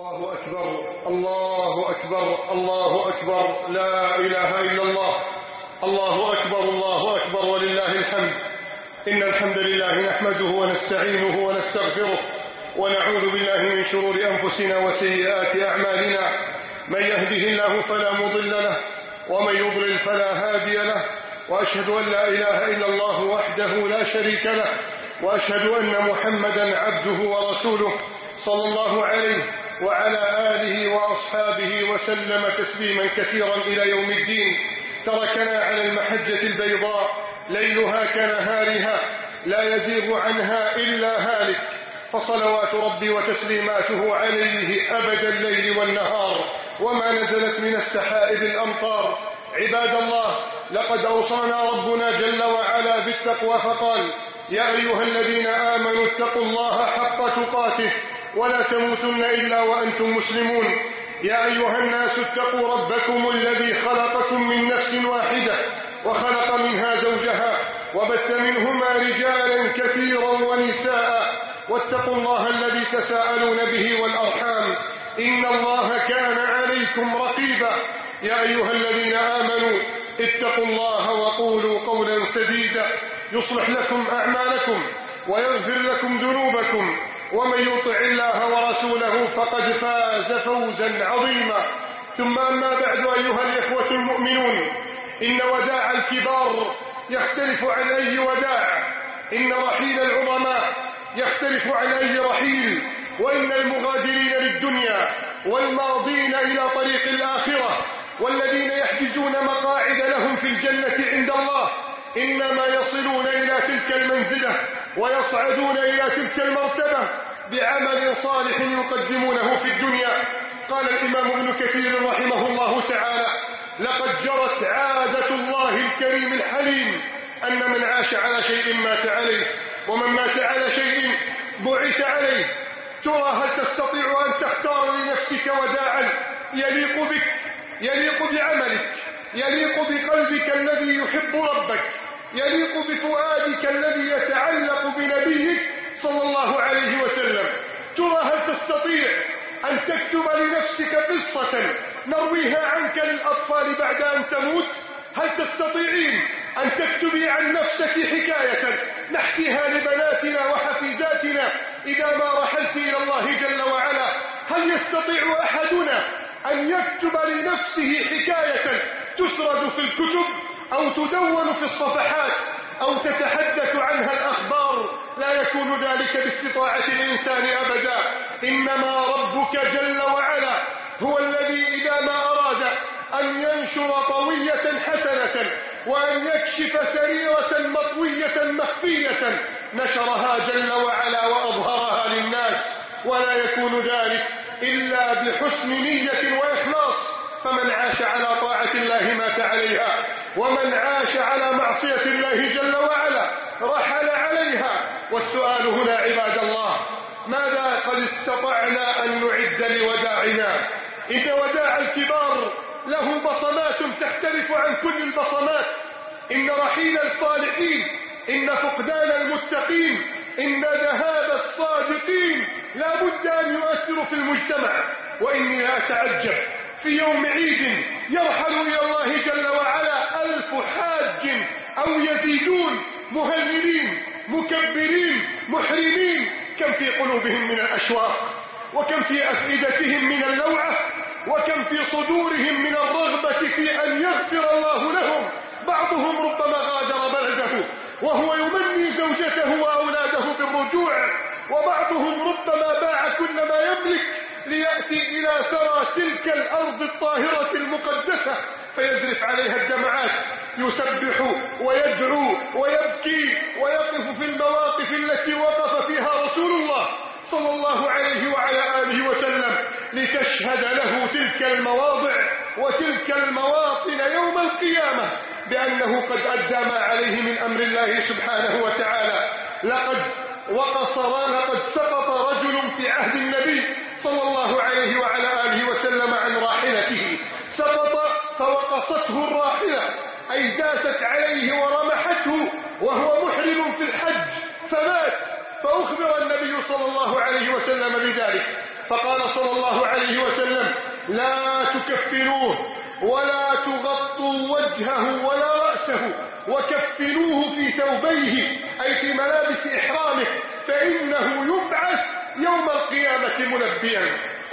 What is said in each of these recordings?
الله أكبر الله أكبر الله أكبر لا إله إلا الله. الله أكبر الله أكبر ولله الحمد. إن الحمد لله نحمده ونستعينه ونستغفره ونعوذ بالله من شرور أنفسنا وسيئات أعمالنا. من يهده الله فلا مضل له ومن يضلل فلا هادي له، وأشهد أن لا إله إلا الله وحده لا شريك له، وأشهد أن محمدا عبده ورسوله صلى الله عليه وعلى آله وأصحابه وسلم تسليما كثيرا إلى يوم الدين. تركنا على المحجة البيضاء ليلها كنهارها لا يزيغ عنها إلا هالك، فصلوات ربي وتسليماته عليه أبد الليل والنهار وما نزلت من السحائب الأمطار. عباد الله، لقد أوصانا ربنا جل وعلا بالتقوى فقال: يا أيها الذين آمنوا اتقوا الله حق تقاته ولا تموتن إلا وأنتم مسلمون. يا أيها الناس اتقوا ربكم الذي خلقكم من نفس واحدة وخلق منها زوجها وبث منهما رجالا كثيرا ونساء، واتقوا الله الذي تساءلون به والأرحام إن الله كان عليكم رقيبا. يا أيها الذين آمنوا اتقوا الله وقولوا قولا سديدا يصلح لكم أعمالكم ويغفر لكم ذنوبكم، ومن يطع الله ورسوله فقد فاز فوزا عظيما. ثم أما بعد، أيها الإخوة المؤمنون، إن وداع الكبار يختلف عن أي وداع، إن رحيل العظماء يختلف عن أي رحيل، وإن المغادرين للدنيا والماضين إلى طريق الآخرة والذين يحجزون مقاعد لهم في الجنة عند الله إنما يصلون إلى تلك المنزلة ويصعدون إلى تلك المرتبة بعمل صالح يقدمونه في الدنيا. قال الإمام ابن كثير رحمه الله تعالى: لقد جرت عادة الله الكريم الحليم أن من عاش على شيء مات عليه، ومن مات على شيء بعث عليه. ترى هل تستطيع أن تختار لنفسك وداعا يليق بك، يليق بعملك، يليق بقلبك الذي يحب ربك، يليق بفؤادك الذي يتعلق بنبيك صلى الله عليه وسلم؟ ترى هل تستطيع أن تكتب لنفسك قصة نرويها عنك للأطفال بعد أن تموت؟ هل تستطيعين أن تكتبي عن نفسك حكاية نحكيها لبناتنا وحفيداتنا إذا ما رحلت إلى الله جل وعلا؟ هل يستطيع أحدنا أن يكتب لنفسه حكاية تسرد في الكتب أو تدون في الصفحات أو تتحدث عنها الأخبار؟ لا يكون ذلك باستطاعة الإنسان أبدا. إنما ربك جل وعلا هو الذي إذا ما أراد أن ينشر طوية حسنة وأن يكشف سريرة مطوية مخفية نشرها جل وعلا وأظهرها للناس، ولا يكون ذلك إلا بحسن نية وإخلاص. فمن عاش على طاعة الله مات عليها، ومن عاش على معصية الله جل وعلا رحل عليها. والسؤال هنا عباد الله: ماذا قد استطعنا أن نعد لوداعنا؟ إن وداع الكبار له بصمات تختلف عن كل البصمات. إن رحيل الصالحين، إن فقدان المتقين، إن ذهاب الصادقين لا بد أن يؤثر في المجتمع. وإني لا أتعجب في يوم عيد يرحل إلى الله جل وعلا 1000 حاج أو يزيدون مهللين مكبرين محرمين، كم في قلوبهم من الأشواق، وكم في أفئدتهم من اللوعة، وكم في صدورهم من الرغبة في أن يغفر الله لهم. بعضهم ربما غادر بلده وهو يمني زوجته وأولاده بالرجوع، وبعضهم ربما باع كل ما يملك ليأتي إلى ثرى تلك الأرض الطاهرة المقدسة فيزرف عليها الدمعات، يسبح ويدعو ويبكي ويقف في المواقف التي وقف فيها رسول الله صلى الله عليه وعلى آله وسلم لتشهد له تلك المواضع وتلك المواطن يوم القيامة بأنه قد أدى ما عليه من أمر الله سبحانه وتعالى. لقد سقط رجل في عهد النبي صلى الله عليه وعلى آله وسلم عن راحلته، سقط فوقصته الراحلة، أي داست عليه ورمحته وهو محرم في الحج فمات. فأخبر النبي صلى الله عليه وسلم بذلك، فقال صلى صلى الله عليه وسلم: لا تكفنوه ولا تغطوا وجهه ولا رأسه، وكفنوه في ثوبيه أي في ملابس إحرامه، فإنه يبعث يوم القيامة ملبيا.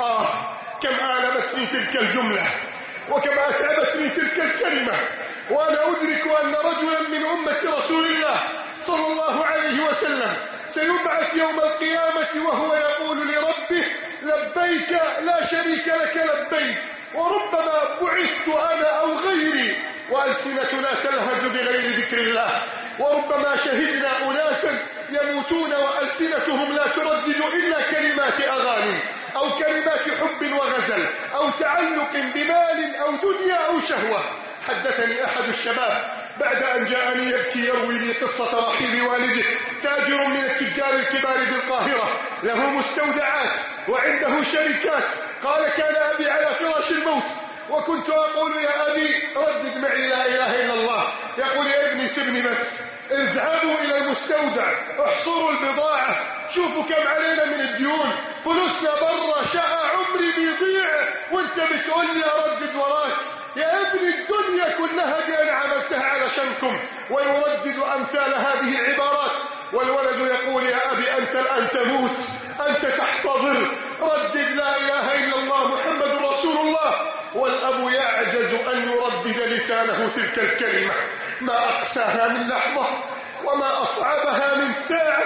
كم آلمتني تلك الجملة، وكم أتعبتني تلك الكلمة، وأنا أدرك أن رجلا من أمة رسول الله صلى الله عليه وسلم سيبعث يوم القيامة وهو يقول لربه: لبيك لا شريك لك لبيك. وربما بعثت أنا أو غيري وألسنتنا تلهج بغير ذكر الله، وربما شهدنا أناسا يموتون وألسنتهم لا تردد إلا كلمات أغاني أو كلمات حب وغزل أو تعلق بمال أو دنيا أو شهوة. حدثني أحد الشباب بعد أن جاءني يبكي يروي لي قصة رحيل والده، تاجر من التجار الكبار بالقاهرة، له مستودعات وعنده شركات. قال: كان أبي على فراش الموت وكنت أقول: يا أبي ردد معي لا إله إلا الله. يقول: يا ابني سبني بس، اذهبوا إلى المستودع، احصروا البضاعة، شوفوا كم علينا من الديون، فلوسنا برا، شقى عمري بيضيع وانت بتقول لي أردد وراك. يا ابني الدنيا كلها دي أنا عملتها علشانكم. ويردد أمثال هذه العبارات، والولد يقول: يا أبي أنت الآن تموت، أنت تحتضر، ردد لا إله إلا الله محمد رسول الله. والأب يعجز أن يردد لسانه تلك الكلمة. ما أقساها من لحظة، وما أصعبها من ساعة،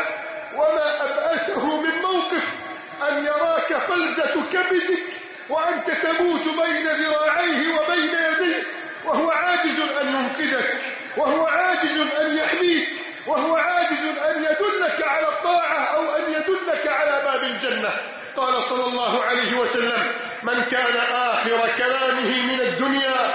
وما أبأسه من موقف أن يراك فلذة كبدك وأنت تموت بين ذراعيه وبين يديه، وهو عاجز أن ينقذك، وهو عاجز أن يحميك، وهو عاجز أن يدلك على الطاعة أو أن يدلك على باب الجنة. قال صلى الله عليه وسلم: من كان آخر كلامه من الدنيا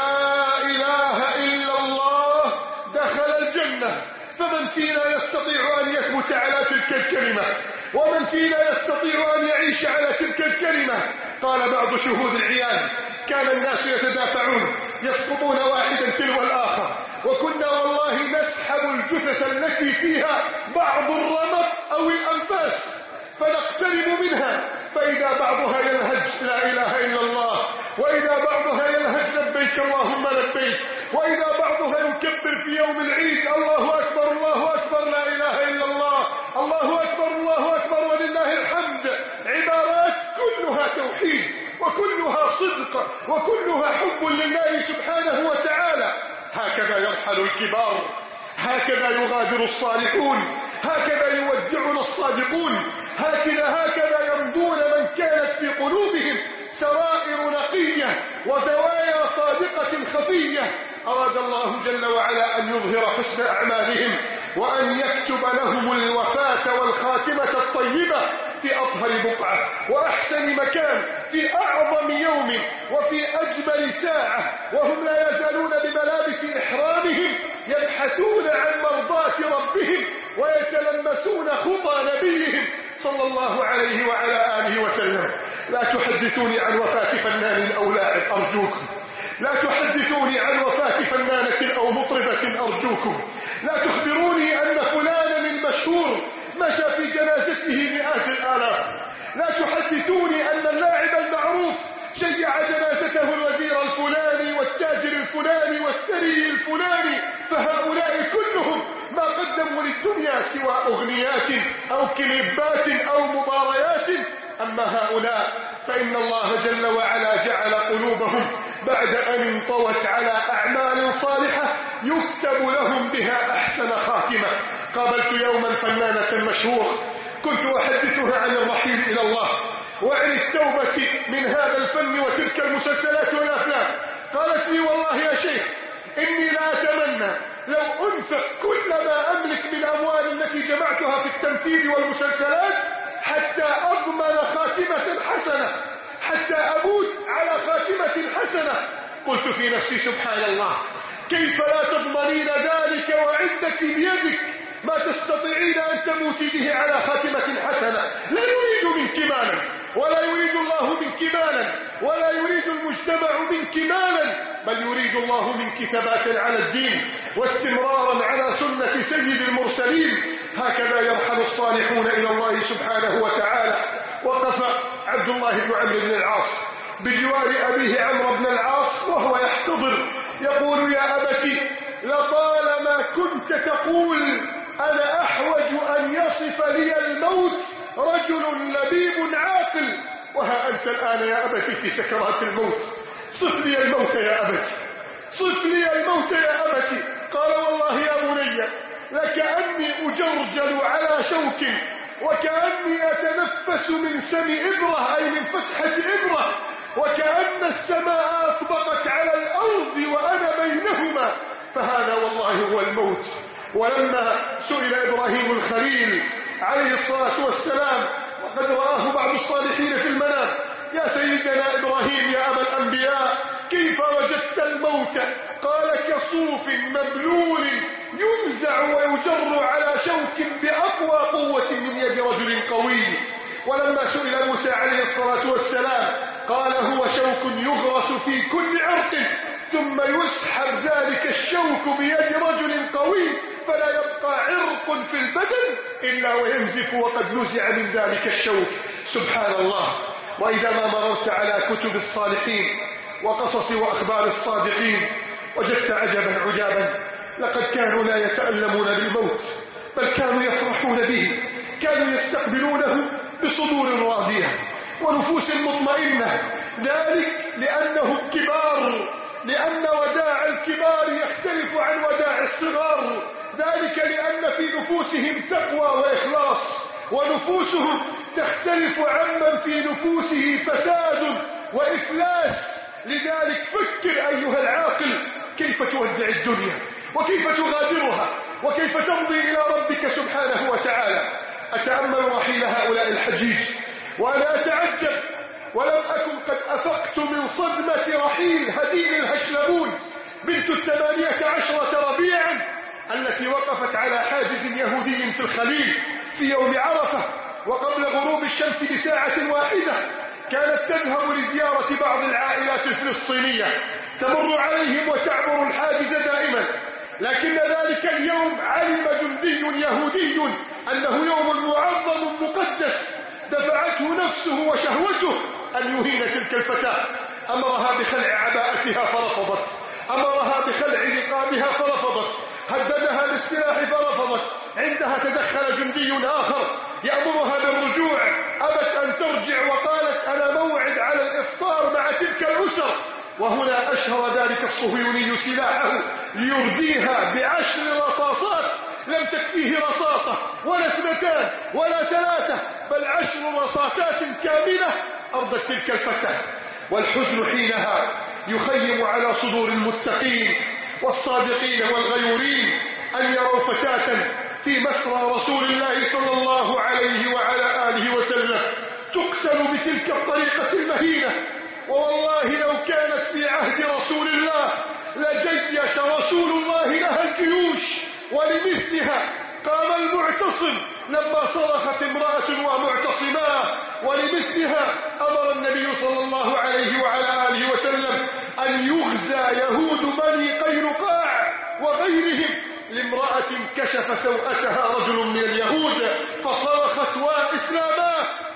لا إله إلا الله دخل الجنة. فمن فينا يستطيع أن يثبت على تلك الكلمة؟ ومن فينا يستطيع أن يعيش على تلك الكلمة؟ قال بعض شهود العيان: كان الناس يتدافعون يسقطون واحدا تلو الآخر، وكنا والله نسحب الجثث التي فيها بعض الرمق أو الأنفاس فنقترب منها، فإذا بعضها يلهج لا إله إلا الله، وإذا بعضها يلهج لبيك اللهم لبيك، وإذا بعضها يكبر في يوم العيد: الله أكبر الله أكبر لا إله إلا الله، الله أكبر الله أكبر ولله الحمد. عبارات كلها توحيد وكلها صدق وكلها حب لله سبحانه وتعالى. هكذا يرحل الكبار، هكذا يغادر الصالحون، هكذا يودعنا الصادقون، هكذا يمضون من كانت في قلوبهم سرائر نقية وزوايا صادقة خفية. أراد الله جل وعلا أن يظهر حسن أعمالهم وأن يكتب لهم الوفاة والخاتمة الطيبة في أطهر بقعة وأحسن مكان في أعظم يوم وفي أجمل ساعة، وهم لا يزالون بملابس إحرامهم يبحثون عن مرضاة ربهم ويتلمسون خطى نبيهم صلى الله عليه وعلى آله وسلم. لا تحدثوني عن وفاة فنان أو لاعب أرجوكم، لا تحدثوني عن وفاة فنانة أو مطربة أرجوكم، لا تخبروني أن فلانا المشهور مشى في جنازته مئات الآلاف، لا تحدثوني أن اللاعب المعروف شيع جنازته الوزير الفلاني والتاجر الفلاني والثري الفلاني، فهؤلاء كلهم ما قدموا للدنيا سوى أغنيات أو كليبات أو مباريات. أما هؤلاء فإن الله جل وعلا جعل قلوبهم بعد أن انطوت على أعمال صالحة يكتب لهم بها أحسن خاتمة. قابلت يوما فنانة مشهورة كنت أحدثها عن الرحيل إلى الله وعن التوبة من هذا الفن وتلك المسلسلات والأفلام. قالت لي: والله يا شيخ إني لا أتمنى لو أنفق كل ما أملك من الأموال التي جمعتها في التمثيل والمسلسلات حتى أضمن خاتمة حسنة، حتى أموت على خاتمة حسنة. قلت في نفسي: سبحان الله، كيف لا تضمنين ذلك وعندك بيدك ما تستطيعين أن تموتي به على خاتمة حسنة؟ لا يريد منك مالا، ولا يريد الله منك مالا، ولا يريد المجتمع منك مالا، بل يريد الله منك ثباتا على الدين واستمرارا على سنة سيد المرسلين. هكذا يرحل الصالحون إلى الله سبحانه وتعالى. وقف عبد الله بن عمرو بن العاص بجوار أبيه عمرو بن العاص وهو يحتضر يقول: يا أبتي لطالما كنت تقول أنا أحوج أن يصف لي الموت رجل لبيب عاقل، وها أنت الآن يا أبتي في سكرات الموت، صف لي الموت يا أبتي، صف لي الموت يا أبتي. قال: والله يا بني لكأني أجرجل على شوك وكأني أتنفس من سم إبرة، أي من فتحة إبرة، وكأن السماء أطبقت على الأرض وأنا بينهما، فهذا والله هو الموت. ولما سئل إبراهيم الخليل عليه الصلاة والسلام وقد رآه بعض الصالحين في المنام: يا سيدنا إبراهيم يا أبا الأنبياء كيف وجدت الموت؟ قال: كصوف مبلول ينزع ويجر على شوك بأقوى قوة من يد رجل قوي. ولما سئل موسى عليه الصلاة والسلام قال: هو شوك يغرس في كل عرق ثم يسحب ذلك الشوك بيد رجل قوي فلا يبقى عرق في البدن إلا وينزف وقد نزع من ذلك الشوك. سبحان الله. وإذا ما مررت على كتب الصالحين وقصص وأخبار الصادقين وجدت عجبا عجابا، لقد كانوا لا يتألمون بالموت بل كانوا يفرحون به، كانوا يستقبلونه بصدور راضية ونفوس مطمئنة، ذلك لأنهم كبار، لأن وداع الكبار يختلف عن وداع الصغار، ذلك لأن في نفوسهم تقوى وإخلاص، ونفوسهم تختلف عمن في نفوسه فساد وإفلاس. لذلك فكر أيها العاقل كيف تودع الدنيا وكيف تغادرها وكيف تمضي إلى ربك سبحانه وتعالى. أتأمل رحيل هؤلاء الحجيج وأنا أتعجب، ولم أكن قد أفقت من صدمة رحيل هديل الهشلبون بنت 18 ربيعا التي وقفت على حاجز يهودي في الخليل في يوم عرفة وقبل غروب الشمس بساعة واحدة. كانت تذهب لزيارة بعض العائلات الفلسطينية، تمر عليهم وتعبر الحاجز دائما، لكن ذلك اليوم علم جندي يهودي أنه يوم معظم مقدس، دفعته نفسه وشهوته أن يهين تلك الفتاة. أمرها بخلع عباءتها فرفضت، أمرها بخلع نقابها فرفضت، هددها بالسلاح فرفضت. عندها تدخل جندي آخر يأمرها بالرجوع، أبت أن ترجع وقالت: أنا موعد على الإفطار مع تلك الأسر. وهنا أشهر ذلك الصهيوني سلاحه ليرديها ب10 رصاصات، لم تكفيه رصاصة ولا 2 ولا 3 بل 10 رصاصات كاملة أرضت تلك الفتاة. والحزن حينها يخيم على صدور المتقين والصادقين والغيورين أن يروا فتاة في مسرى رسول الله صلى الله عليه وعلى آله وسلم تقتل بتلك الطريقة المهينة. ووالله لو كانت في عهد رسول الله لجيش رسول الله لها الجيوش، ولمثلها قام المعتصم لما صرخت امرأة ومعتصماه، ولمثلها أمر النبي صلى الله عليه وعلى آله وسلم أن يغزى يهود بني قينقاع وغيرهم لامرأة كشف سوءتها رجل من اليهود فصرخت: وإسلاما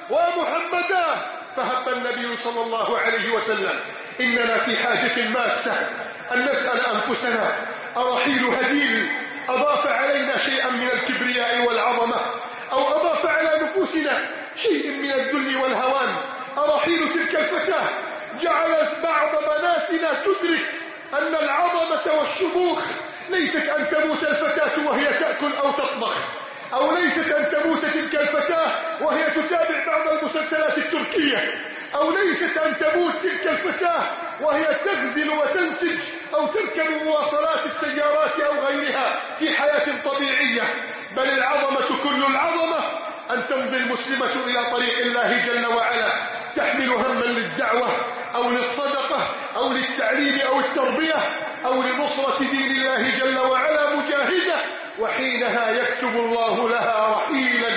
ومحمدا. فهب النبي صلى الله عليه وسلم: إننا في حاجة ماسة أن نسأل أنفسنا أرحيل هديل أضاف علينا شيئا من الكبرياء والعظمة، أو أضاف على نفوسنا شيء من الذل والهوان؟ أرحيل تلك الفتاة جعلت بعض بناتنا تدرك أن العظمة والشموخ ليست أن تموت الفتاة وهي تأكل أو تطبخ، أو ليست أن تموت تلك الفتاة وهي تتابع بعض المسلسلات التركية، أو ليست أن تموت تلك الفتاة وهي تغزل وتنسج أو تركب مواصلات السيارات أو غيرها في حياة طبيعية، بل العظمة كل العظمة أن تمضي المسلمة إلى طريق الله جل وعلا، تحمل هما للدعوة أو للصدقة أو للتعليم أو التربية أو لنصرة دين الله جل وعلا مجاهدة، وحينها يكتب الله لها رحيلا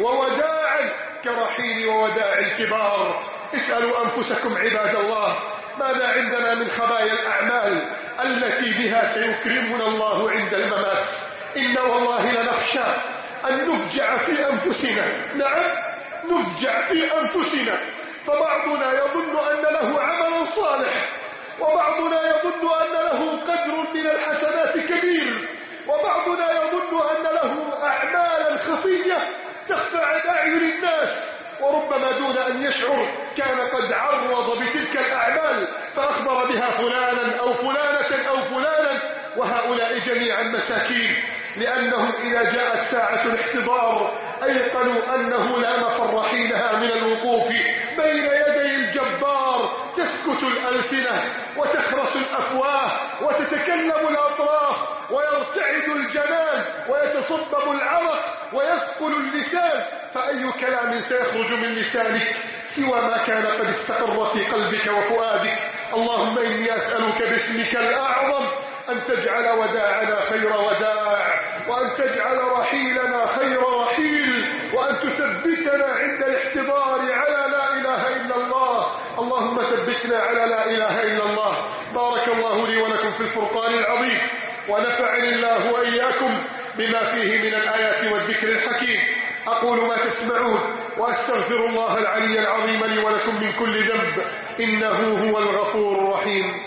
ووداعا كرحيل ووداع الكبار. اسألوا أنفسكم عباد الله ماذا عندنا من خبايا الأعمال التي بها سيكرمنا الله عند الممات. إن والله لنخشى أن نفجع في أنفسنا، نعم نفجع في أنفسنا فبعضنا يظن أن له عمل صالح، وبعضنا يظن أن له قدر من الحسنات كبير، وبعضنا يظن أن له أعمالا خفية تخفى عن أعين الناس، وربما دون أن يشعر كان قد عرض بتلك الأعمال فأخبر بها فلانا أو فلانة أو فلانا، وهؤلاء جميعا مساكين، لأنهم إذا جاءت ساعة الاحتضار أيقنوا أنه لا مفر حينها من الوقوف بين يدي الجبار، تسكت الألسنة وتخرس الأفواه وتتكلم الأطراف ويرتعد الجنان ويتصبب العرق ويثقل اللسان، فأي كلام سيخرج من لسانك سوى ما كان قد استقر في قلبك وفؤادك. اللهم إني أسألك باسمك الأعظم أن تجعل وداعنا خير وداع، وأن تجعل رحيلنا خير رحيل، وأن تثبتنا عند الاحتضار على لا إله إلا الله. اللهم ثبتنا على لا إله إلا الله. بارك الله لي ولكم في الفرقان العظيم، ونفعني الله وإياكم بما فيه من الآيات والذكر الحكيم. أقول ما تسمعون وأستغفر الله العلي العظيم لي ولكم من كل ذنب، إنه هو الغفور الرحيم.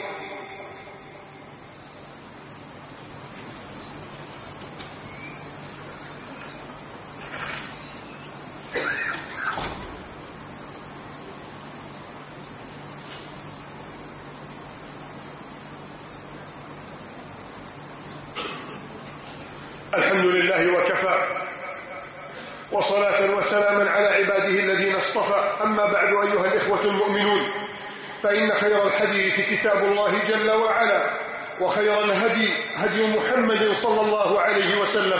الحمد لله وكفى، وصلاة وسلاما على عباده الذين اصطفى. أما بعد، أيها الإخوة المؤمنون، فإن خير الحديث كتاب الله جل وعلا، وخير الهدي هدي محمد صلى الله عليه وسلم،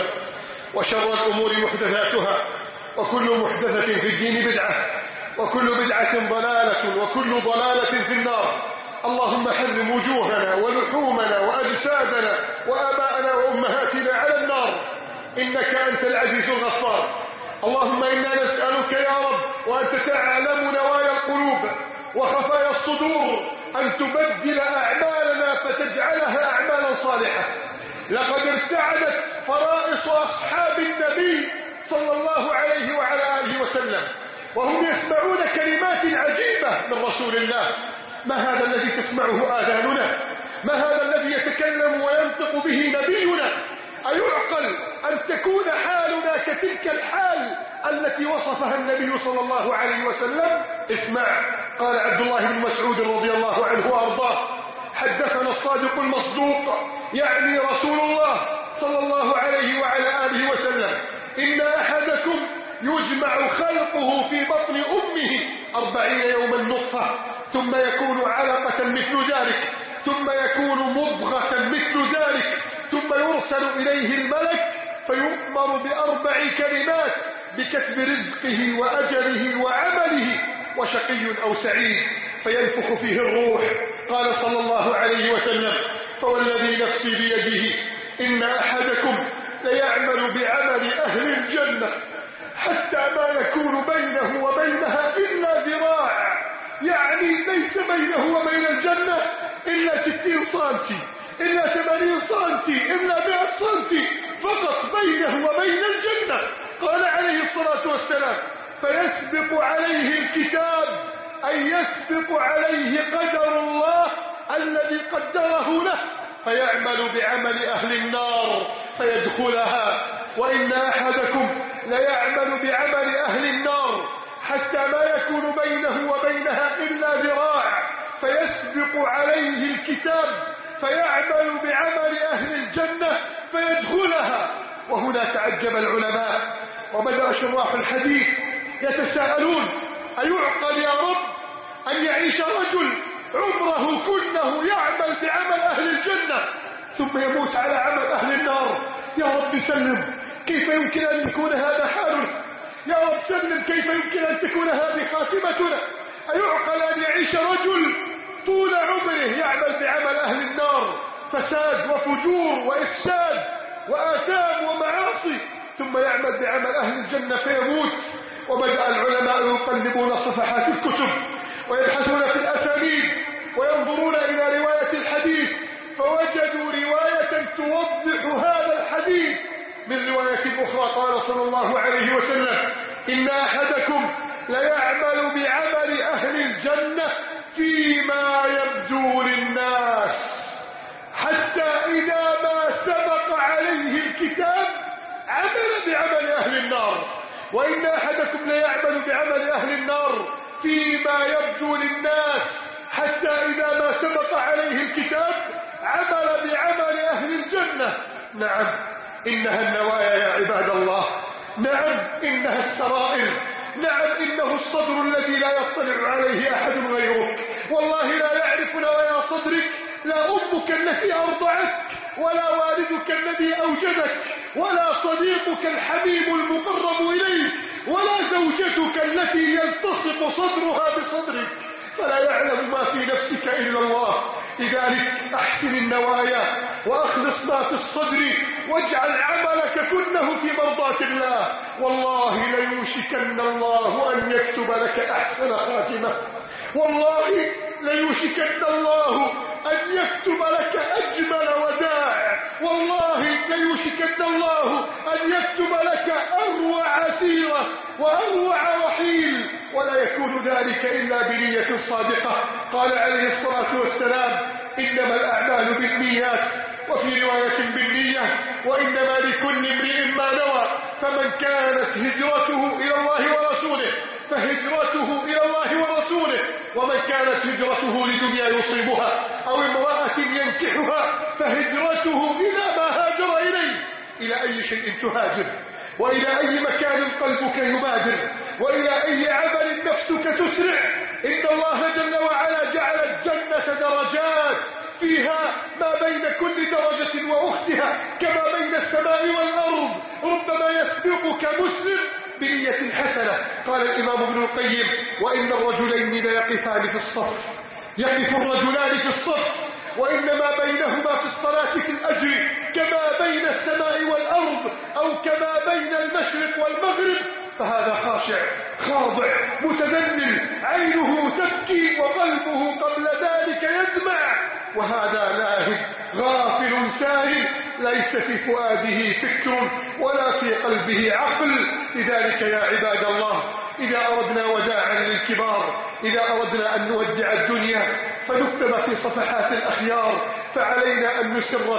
وشر الأمور محدثاتها، وكل محدثة في الدين بدعة، وكل بدعة ضلالة، وكل ضلالة في النار. اللهم حرم وجوهنا ولحومنا وأجسادنا وآباءنا وأمهاتنا على النار، إنك أنت العزيز الغفار. اللهم إنا نسألك يا رب، وأنت تعلم نوايا القلوب وخفايا الصدور، أن تبدل أعمالنا فتجعلها أعمالا صالحة. لقد ارتعدت فرائص أصحاب النبي صلى الله عليه وعلى آله وسلم وهم يسمعون كلمات عجيبة من رسول الله. ما هذا الذي تسمعه آذاننا؟ ما هذا الذي يتكلم وينطق به نبينا؟ أيعقل أن تكون حالنا كتلك الحال التي وصفها النبي صلى الله عليه وسلم؟ اسمع، قال عبد الله بن مسعود رضي الله عنه وأرضاه: حدثنا الصادق المصدوق، يعني رسول الله صلى الله عليه وعلى آله وسلم: إن أحدكم يجمع خلقه في بطن أمه 40 يوما نطفة، ثم يكون علقة مثل ذلك، ثم يكون مضغة مثل ذلك، ثم يرسل إليه الملك فيؤمر ب4 كلمات: بكتب رزقه وأجله وعمله، وشقي أو سعيد، فينفخ فيه الروح. قال صلى الله عليه وسلم: فوالذي نفسي بيده إن أحدكم ليعمل بعمل أهل الجنة حتى ما يكون بينه وبينها إلا ذراع، يعني ليس بينه وبين الجنة إلا 60 سنتي، إلا 80 سنتي، إلا 100 سنتي فقط بينه وبين الجنة. قال عليه الصلاة والسلام: فيسبق عليه الكتاب، أي يسبق عليه قدر الله الذي قدره له، فيعمل بعمل أهل النار فيدخلها. وإن أحدكم ليعمل بعمل أهل النار حتى ما يكون بينه وبينها إلا ذراع، فيسبق عليه الكتاب فيعمل بعمل أهل الجنة فيدخلها. وهنا تعجب العلماء وبدأ شراح الحديث يتساءلون: أيعقل يا رب أن يعيش رجل عمره كله يعمل بعمل أهل الجنة ثم يموت على عمل أهل النار؟ يا رب سلم، كيف يمكن أن يكون هذا حالنا؟ يا رب سلم، كيف يمكن أن تكون هذه خاتمتنا؟ أيعقل أن يعيش رجل طول عمره يعمل بعمل أهل النار، فساد وفجور وإفساد وآثام ومعاصي، ثم يعمل بعمل أهل الجنة فيموت؟ وبدأ العلماء يقلبون صفحات الكتب ويبحثون في الأسانيد وينظرون إلى رواية الحديث، فوجدوا رواية توضح هذا الحديث من رواية أخرى. قال صلى الله عليه وسلم: إن أحدكم ليعمل بعمل أهل الجنة فيما يبدو للناس، حتى إذا ما سبق عليه الكتاب عمل بعمل أهل النار. وإن أحدكم ليعمل بعمل أهل النار فيما يبدو للناس حتى إذا ما سبق عليه الكتاب عمل بعمل أهل الجنة. نعم إنها النوايا يا عباد الله، نعم إنها السرائر، نعم إنه الصدر الذي لا يطلع عليه أحد غيرك. والله لا يعرف نوايا صدرك لا أمك التي أرضعتك ولا والدك الذي أوجدك ولا صديقك الحبيب المقرب إليك ولا زوجتك التي يلتصق صدرها بصدرك، فلا يعلم ما في نفسك إلا الله. لذلك أحسن النوايا وأخلص ما في الصدر واجعل عملك كله في مرضاة الله. والله ليوشكن الله أن يكتب لك أحسن خاتمة، والله ليوشكن الله أن يكتب لك أجمل وداع، والله ليوشكن الله أن يكتب لك أروع سيرة وأروع رحيل، ولا يكون ذلك إلا بنية صادقة. قال عليه الصلاة والسلام إنما الأعمال بالنيات، وفي رواية بالنية، وإنما لكل امرئ ما نوى. فمن كانت هجرته إلى الله ورسوله فهجرته إلى الله ورسوله، ومن كانت هجرته لدنيا يصيبها أو امرأة ينكحها فهجرته إلى ما هاجر إليه. إلى أي شيء تهاجر، وإلى أي مكان قلبك يبادر، وإلى أي عمل نفسك تسرع. إن الله جل وعلا جعل الجنة درجات فيها ما بين كل درجة وأختها كما بين السماء والأرض. ربما يسبقك مسلم بنية حسنة. قال الإمام ابن القيم وإن الرجلين ليقفان في الصف، يقف الرجلان في الصف وإنما بينهما في الصلاة في الأجر كما بين السماء والأرض أو كما بين المشرق والمغرب. فهذا خاشع خاضع متذلل عينه تبكي وقلبه قبل ذلك يدمع، وهذا لاهب غافل ساهل ليس في فؤاده فكر ولا في قلبه عقل. لذلك يا عباد الله إذا أردنا وداعا للكبار، إذا أردنا أن نودع الدنيا فنكتب في صفحات الأخيار، فعلينا أن نسر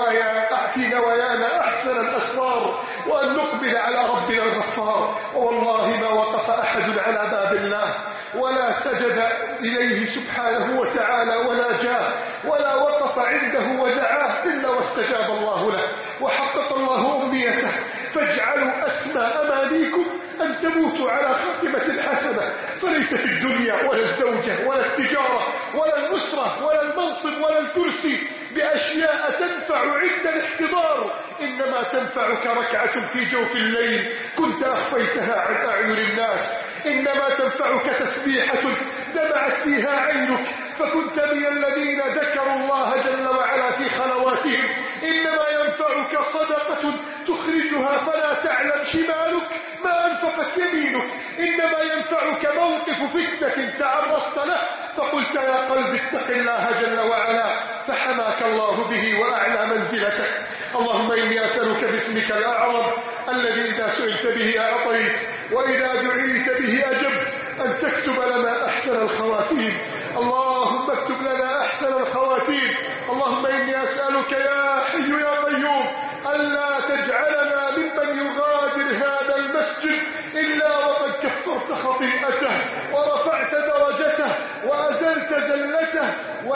في نوايانا أحسن الأسرار، وأن نقبل على ربنا الغفار. والله ما وقف أحد على باب الله ولا سجد إليه سبحانه وتعالى ولا جاء ولا وقف عنده ودعاه إلا واستجاب الله له وحقق الله أمنيته. فاجعلوا أسمى أمانيكم أن تموتوا على خاتمة حسنة، فليس في الدنيا ولا الزوجة ولا التجارة ولا الأسرة ولا المنصب ولا الكرسي بأشياء تنفع عند الاحتضار، إنما تنفعك ركعة في جوف الليل كنت أخفيتها عن أعين الناس، إنما تنفعك تسبيحة دمعت فيها عينك فكنت من الذين ذكروا الله جل وعلا في خلواتهم، إنما ينفعك صدقة تخرجها فلا تعلم شمالك ما أنفقت يمينك، إنما ينفعك موقف فتنة تعرضت له فقلت يا قلب اتق الله جل وعلا فحماك الله به وأعلى منزلتك. اللهم إني أسألك باسمك الأعظم الذي إذا سئلت به أعطيت وإذا دعيت به أجبت أن تكتب لنا أحسن الخواتيم. اللهم اكتب لنا أحسن الخواتيم. اللهم إني أسألك يا حي يا قيوم ألا تجعلنا ممن يغادر هذا المسجد إلا وقد كفرت خطيئته ورفعت درجته وأزلت زلته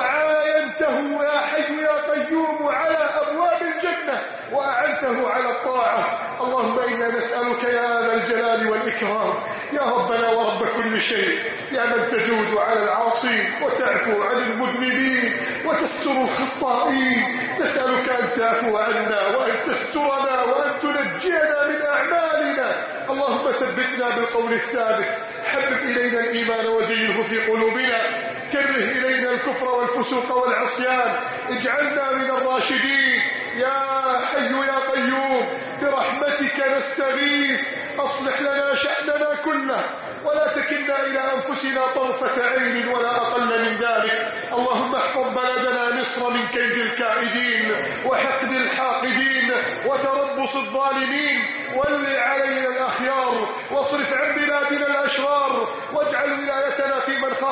وعاينته يا حي يا قيوم على أبواب الجنة وأعنته على الطاعة. اللهم إنا نسألك يا ذا الجلال والإكرام يا ربنا ورب كل شيء، يا من تجود على العاصين وتعفو عن المذنبين وتستر الخطائين، نسألك أن تعفو عنا وأن تسترنا وأن تنجينا من أعمالنا. اللهم ثبتنا بالقول الثابت، حبب إلينا الإيمان وزينه في قلوبنا، كره إلينا الكفر والفسوق والعصيان، اجعلنا من الراشدين. يا حي يا قيوم برحمتك نستغيث، أصلح لنا شأننا كله ولا تكلنا إلى أنفسنا طرفة عين ولا أقل من ذلك. اللهم احفظ بلدنا مصر من كيد الكائدين وحقد الحاقدين وتربص الظالمين، ول علينا الأخيار واصرف عن بلادنا الأشرار، واجعل ولايتنا في من خاف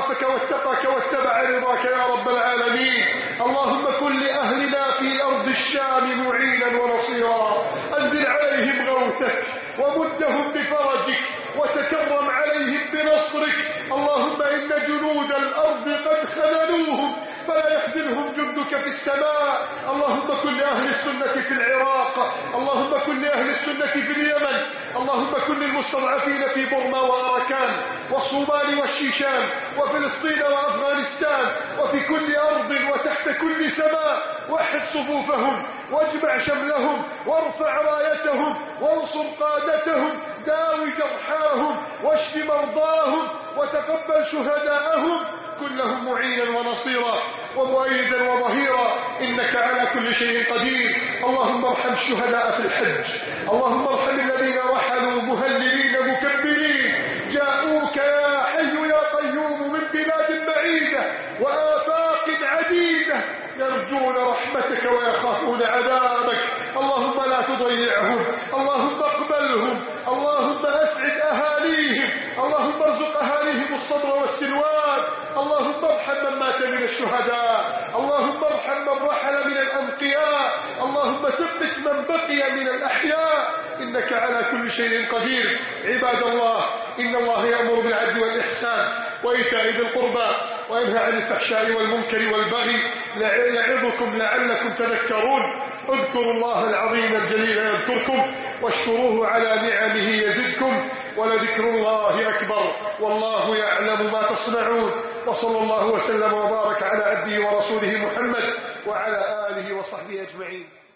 خافك واتقاك واتبع رضاك يا رب العالمين. اللهم كن لأهلنا في أرض الشام معينا ونصيرا، أنزل عليهم غوثك ومدهم بفرجك وتكرم عليهم بنصرك. اللهم إن جنود الأرض قد خذلوهم فلا يخذلهم جندك في السماء. اللهم كن لأهل السنة في العراق، اللهم كن لأهل السنة في اليمن، اللهم كن للمستضعفين في بورما وأراكان والصومال والشيشان وفلسطين وأفغانستان وفي كل أرض وتحت كل سماء. وحد صفوفهم واجمع شملهم وارفع رايتهم وانصر قادتهم، داوي جرحاهم واشف مرضاهم وتقبل شهداءهم. كن لهم معينا ونصيرا ومؤيدا وظهيرا، إنك على كل شيء قدير. اللهم ارحم الشهداء في الحج، اللهم ارحم الذين رحلوا مهللين مكبرين جاءوك يا حي يا قيوم من بلاد بعيدة وآفاق عديدة يرجون رحمتك ويخافون عذابك. اللهم لا تضيعهم، اللهم اقبلهم، اللهم أسعد أهاليهم، اللهم ارزق أهاليهم الصبر والسلوان. اللهم ارحم من مات من الشهداء، اللهم ارحم من رحل من الأنقياء، اللهم ثبت من بقي من الأحياء، إنك على كل شيء قدير. عباد الله، إن الله يأمر بالعدل والإحسان وإيتاء ذي القربى وينهى عن الفحشاء والمنكر والبغي يعظكم لعلكم تذكرون. اذكروا الله العظيم الجليل يذكركم واشكروه على نعمه يزدكم ولذكر الله أكبر والله يعلم ما تصنعون. وصلى الله وسلم وبارك على عبده ورسوله محمد وعلى آله وصحبه أجمعين.